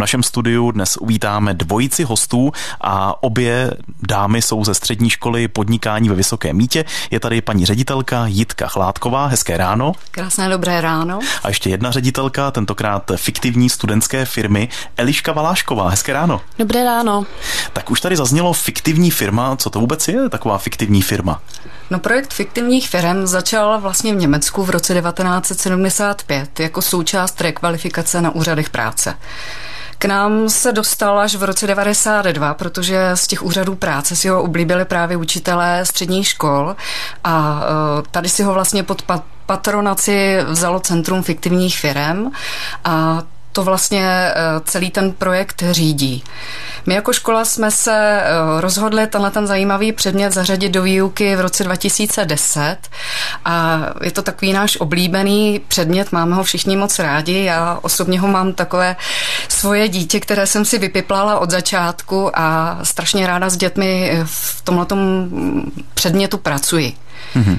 našem studiu dnes uvítáme dvojici hostů a obě dámy jsou ze střední školy podnikání ve Vysokém Mýtě. Je tady paní ředitelka Jitka Chládková. Hezké ráno. Krásné dobré ráno. A ještě jedna ředitelka, tentokrát fiktivní studentské firmy, Eliška Valášková. Hezké ráno. Dobré ráno. Tak už tady zaznělo fiktivní firma. Co to vůbec je, taková fiktivní firma? No, projekt fiktivních firm začal vlastně v Německu v roce 1975 jako součást rekvalifikace na úřadech práce. K nám se dostal až v roce 1992, protože z těch úřadů práce si ho oblíbili právě učitelé středních škol a tady si ho vlastně pod patronaci vzalo Centrum fiktivních firem a to vlastně celý ten projekt řídí. My jako škola jsme se rozhodli ten zajímavý předmět zařadit do výuky v roce 2010 a je to takový náš oblíbený předmět, máme ho všichni moc rádi, já osobně ho mám takové svoje dítě, které jsem si vypiplala od začátku a strašně ráda s dětmi v tomhletom předmětu pracuji. Mm-hmm.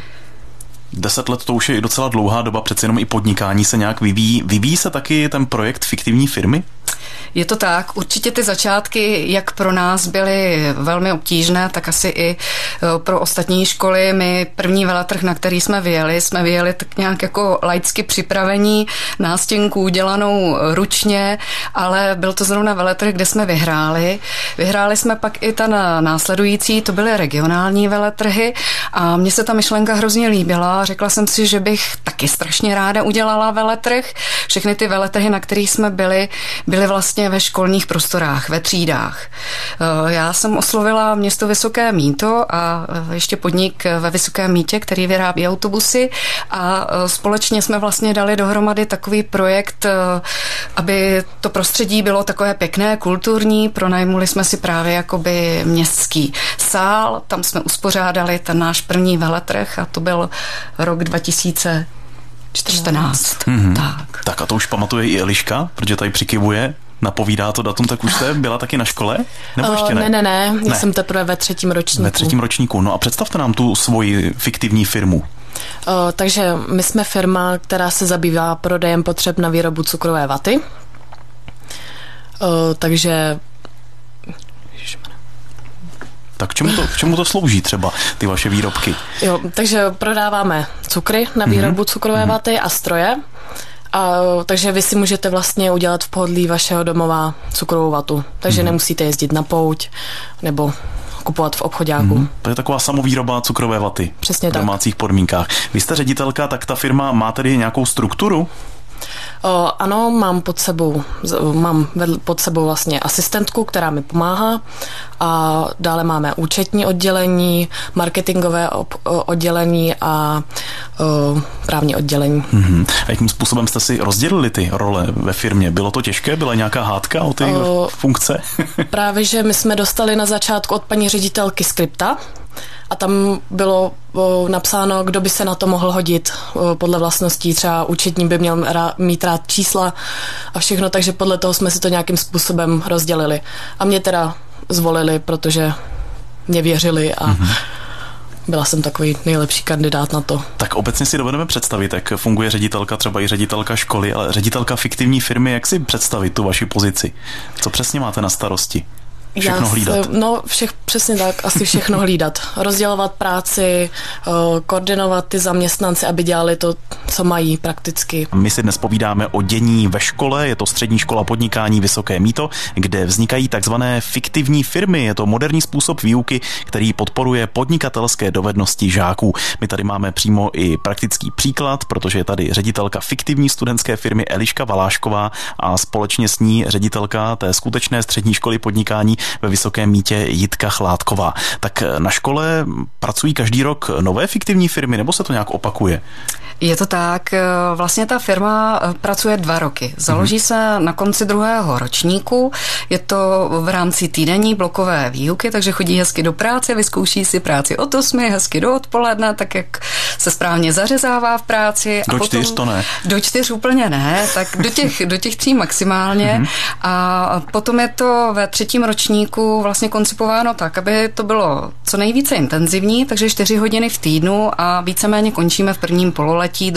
10 let to už je docela dlouhá doba, přece jenom i podnikání se nějak vyvíjí. Vyvíjí se taky ten projekt fiktivní firmy? Je to tak, určitě ty začátky, jak pro nás byly velmi obtížné, tak asi i pro ostatní školy. My první veletrh, na který jsme vyjeli tak nějak jako laicky připravení, nástěnku udělanou ručně, ale byl to zrovna veletrh, kde jsme vyhráli. Vyhráli jsme pak i ten následující, to byly regionální veletrhy a mně se ta myšlenka hrozně líbila. Řekla jsem si, že bych taky strašně ráda udělala veletrh. Všechny ty veletrhy, na kterých jsme byli vlastně ve školních prostorách, ve třídách. Já jsem oslovila město Vysoké Mýto a ještě podnik ve Vysokém Mýtě, který vyrábí autobusy a společně jsme vlastně dali dohromady takový projekt, aby to prostředí bylo takové pěkné, kulturní. Pronajmuli jsme si právě jakoby městský sál, tam jsme uspořádali ten náš první veletrh a to byl rok 2014. Mm-hmm. Tak a to už pamatuje i Eliška, protože tady přikivuje. Napovídá to datum, tak už jste byla taky na škole? Nebo ještě ne? Ne. Já jsem teprve ve 3. ročníku. Ve 3. ročníku. No a představte nám tu svoji fiktivní firmu. Takže my jsme firma, která se zabývá prodejem potřeb na výrobu cukrové vaty. Takže... Tak k čemu to slouží třeba, ty vaše výrobky? Jo, takže prodáváme cukry na výrobu cukrové vaty a stroje. Takže vy si můžete vlastně udělat v pohodlí vašeho domova cukrovou vatu. Takže nemusíte jezdit na pouť nebo kupovat v obchoďáku. To je taková samovýroba cukrové vaty. Přesně v domácích podmínkách. Vy jste ředitelka, tak ta firma má tedy nějakou strukturu? Ano, mám pod sebou vlastně asistentku, která mi pomáhá a dále máme účetní oddělení, marketingové oddělení a právní oddělení. A jakým způsobem jste si rozdělili ty role ve firmě? Bylo to těžké? Byla nějaká hádka o ty funkce? Právě, že my jsme dostali na začátku od paní ředitelky skripta, a tam bylo napsáno, kdo by se na to mohl hodit podle vlastností. Třeba účetní by měl mít rád čísla a všechno, takže podle toho jsme si to nějakým způsobem rozdělili. A mě teda zvolili, protože mě věřili a byla jsem takový nejlepší kandidát na to. Tak obecně si dovedeme představit, jak funguje ředitelka, třeba i ředitelka školy, ale ředitelka fiktivní firmy, jak si představit tu vaši pozici? Co přesně máte na starosti? Všechno hlídat. Přesně tak, asi všechno hlídat. Rozdělovat práci, koordinovat ty zaměstnanci, aby dělali to, co mají prakticky. My si dnes povídáme o dění ve škole, je to střední škola podnikání Vysoké Mýto, kde vznikají takzvané fiktivní firmy. Je to moderní způsob výuky, který podporuje podnikatelské dovednosti žáků. My tady máme přímo i praktický příklad, protože je tady ředitelka fiktivní studentské firmy Eliška Valášková a společně s ní ředitelka té skutečné střední školy podnikání ve Vysokém Mýtě Jitka Chládková. Tak na škole pracují každý rok nové fiktivní firmy, nebo se to nějak opakuje? Je to tak, vlastně ta firma pracuje 2 roky. Založí se na konci 2. ročníku, je to v rámci týdenní blokové výuky, takže chodí hezky do práce, vyzkouší si práci od 8, hezky do odpoledne, tak jak se správně zařezává v práci. Do 4 to ne. Do 4 úplně ne, tak do těch 3 maximálně. A potom je to ve 3. ročníku vlastně koncipováno tak, aby to bylo co nejvíce intenzivní, takže 4 hodiny v týdnu a víceméně končíme v prvním pololetí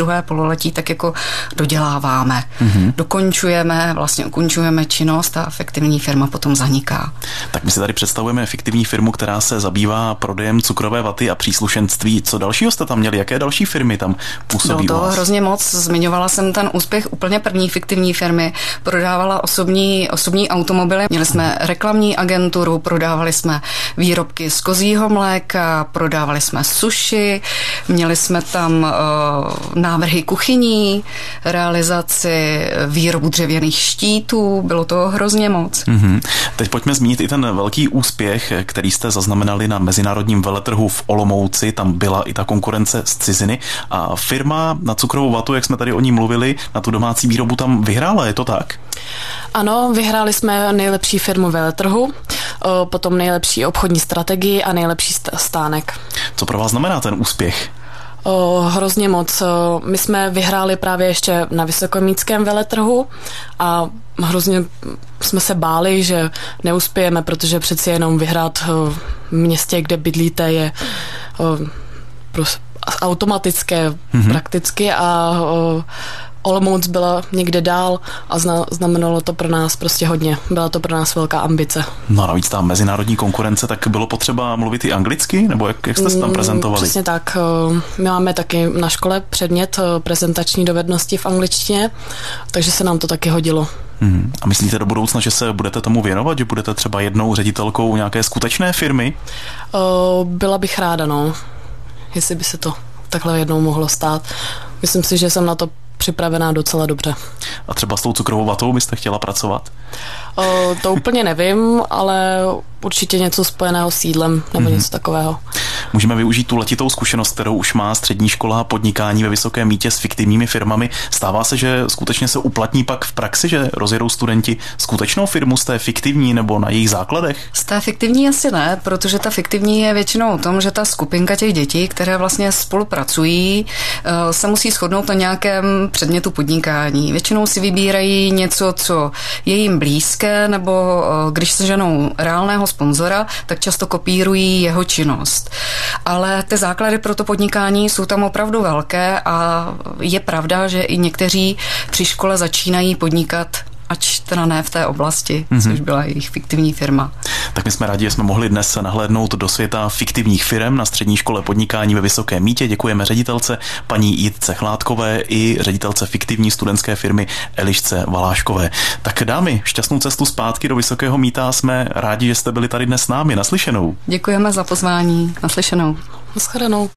druhé pololetí tak jako doděláváme. Dokončujeme, vlastně ukončujeme činnost a fiktivní firma potom zaniká. Tak my si tady představujeme fiktivní firmu, která se zabývá prodejem cukrové vaty a příslušenství. Co dalšího jste tam měli? Jaké další firmy tam působí? Bylo to hrozně moc. Zmiňovala jsem ten úspěch úplně první fiktivní firmy. Prodávala osobní automobily. Měli jsme reklamní agenturu, prodávali jsme výrobky z kozího mléka, prodávali jsme sushi, měli jsme tam návrhy kuchyní, realizaci výrobu dřevěných štítů. Bylo to hrozně moc. Teď pojďme zmínit i ten velký úspěch, který jste zaznamenali na mezinárodním veletrhu v Olomouci. Tam byla i ta konkurence z ciziny a firma na cukrovou vatu, jak jsme tady o ní mluvili, na tu domácí výrobu tam vyhrála, je to tak? Ano, vyhráli jsme nejlepší firmu veletrhu, potom nejlepší obchodní strategii a nejlepší stánek. Co pro vás znamená ten úspěch? Hrozně moc. My jsme vyhráli právě ještě na Vysokomítském veletrhu a hrozně jsme se báli, že neuspějeme, protože přeci jenom vyhrát v městě, kde bydlíte, je automatické prakticky a Olomouc byla někde dál a znamenalo to pro nás prostě hodně. Byla to pro nás velká ambice. No a navíc ta mezinárodní konkurence, tak bylo potřeba mluvit i anglicky? Nebo jak jste se tam prezentovali? Přesně tak. My máme taky na škole předmět prezentační dovednosti v angličtině, takže se nám to taky hodilo. A myslíte do budoucna, že se budete tomu věnovat, že budete třeba jednou ředitelkou nějaké skutečné firmy? Byla bych ráda, no. Jestli by se to takhle jednou mohlo stát. Myslím si, že jsem na to připravená docela dobře. A třeba s tou cukrovou vatou byste chtěla pracovat? To úplně nevím, ale určitě něco spojeného s jídlem nebo něco takového. Můžeme využít tu letitou zkušenost, kterou už má střední škola podnikání ve Vysokém Mýtě s fiktivními firmami. Stává se, že skutečně se uplatní pak v praxi, že rozjedou studenti skutečnou firmu z té fiktivní nebo na jejich základech? Z té fiktivní asi ne, protože ta fiktivní je většinou o tom, že ta skupinka těch dětí, které vlastně spolupracují, se musí shodnout na nějakém předmětu podnikání. Většinou si vybírají něco, co je jim blízké, nebo když seženou reálného sponzora, tak často kopírují jeho činnost. Ale ty základy pro to podnikání jsou tam opravdu velké a je pravda, že i někteří při škole začínají podnikat, ač teda ne v té oblasti, což byla jejich fiktivní firma. Tak my jsme rádi, že jsme mohli dnes nahlédnout do světa fiktivních firem na střední škole podnikání ve Vysokém Mýtě. Děkujeme ředitelce paní Jitce Chládkové i ředitelce fiktivní studentské firmy Elišce Valáškové. Tak dámy, šťastnou cestu zpátky do Vysokého Mýta. Jsme rádi, že jste byli tady dnes s námi. Naslyšenou. Děkujeme za pozvání. Naslyšenou. Naschledanou.